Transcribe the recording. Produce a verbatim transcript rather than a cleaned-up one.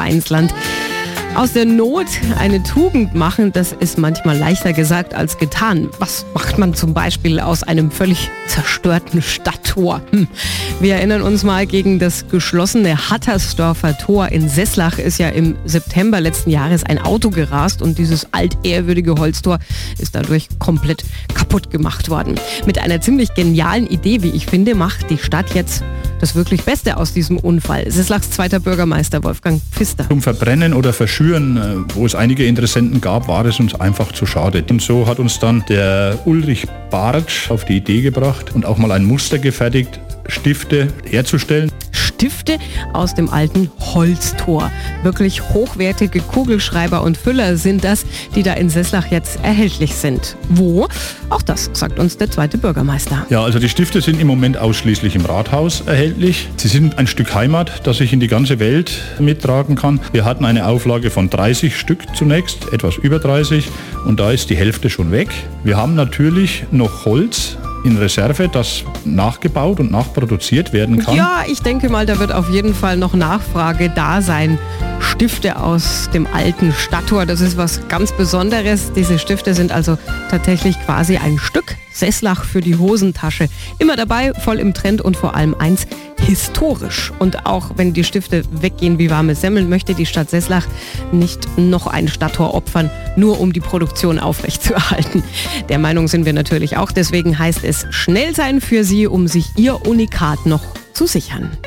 Weinsland. Aus der Not eine Tugend machen, das ist manchmal leichter gesagt als getan. Was macht man zum Beispiel aus einem völlig zerstörten Stadttor? Hm. Wir erinnern uns mal, gegen das geschlossene Hattersdorfer Tor in Seßlach ist ja im September letzten Jahres ein Auto gerast und dieses altehrwürdige Holztor ist dadurch komplett kaputt gemacht worden. Mit einer ziemlich genialen Idee, wie ich finde, macht die Stadt jetzt das wirklich Beste aus diesem Unfall. Seßlachs zweiter Bürgermeister Wolfgang Pfister. Zum Verbrennen oder Verschüren, wo es einige Interessenten gab, war es uns einfach zu schade. Und so hat uns dann der Ulrich Bartsch auf die Idee gebracht und auch mal ein Muster gefertigt, Stifte herzustellen. Stifte aus dem alten Holztor. Wirklich hochwertige Kugelschreiber und Füller sind das, die da in Seßlach jetzt erhältlich sind. Wo? Auch das sagt uns der zweite Bürgermeister. Ja, also die Stifte sind im Moment ausschließlich im Rathaus erhältlich. Sie sind ein Stück Heimat, das ich in die ganze Welt mittragen kann. Wir hatten eine Auflage von dreißig Stück zunächst, etwas über dreißig, und da ist die Hälfte schon weg. Wir haben natürlich noch Holz in Reserve, das nachgebaut und nachproduziert werden kann. Ja, ich denke mal, da wird auf jeden Fall noch Nachfrage da sein. Stifte aus dem alten Stadttor, das ist was ganz Besonderes. Diese Stifte sind also tatsächlich quasi ein Stück Seßlach für die Hosentasche. Immer dabei, voll im Trend und vor allem eins, historisch. Und auch wenn die Stifte weggehen wie warme Semmeln, möchte die Stadt Seßlach nicht noch ein Stadttor opfern, nur um die Produktion aufrechtzuerhalten. Der Meinung sind wir natürlich auch. Deswegen heißt es schnell sein für Sie, um sich Ihr Unikat noch zu sichern.